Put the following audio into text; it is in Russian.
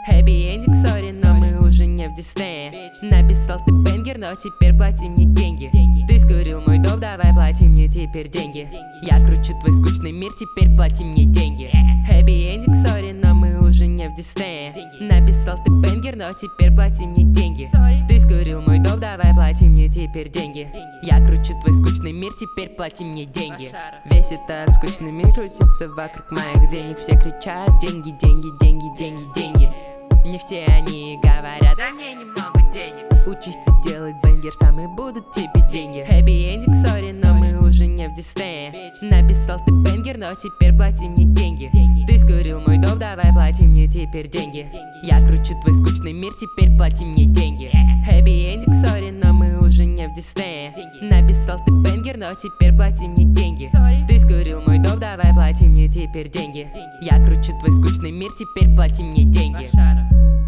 Happy ending, sorry, но мы уже не в Диснее. Написал ты бенгер, но теперь плати мне деньги. Ты скурил мой дом, давай плати мне теперь деньги. Я кручу твой скучный мир, теперь плати мне деньги. Happy ending, sorry, но мы уже не в Диснее. Написал ты бенгер, но теперь плати мне деньги. Ты скурил мой дом, давай плати мне теперь деньги. Я кручу твой скучный мир, теперь плати мне деньги. Весь этот скучный мир крутится вокруг моих денег. Все кричат деньги, деньги, деньги, деньги, деньги. Мне все они говорят, а мне немного денег. Учись ты делать бенгер, сам и будут тебе деньги. Happy ending, sorry, но мы уже не в Диснее. Написал ты бенгер, но теперь плати мне деньги. Ты скурил мой дом, давай плати мне теперь деньги. Я кручу твой скучный мир, теперь плати мне деньги. Happy ending, sorry, но мы уже не в Диснее. Написал ты бенгер, но теперь плати мне деньги. Ты скурил мой дом, давай плати мне теперь деньги. Я кручу твой скучный мир, теперь плати мне деньги.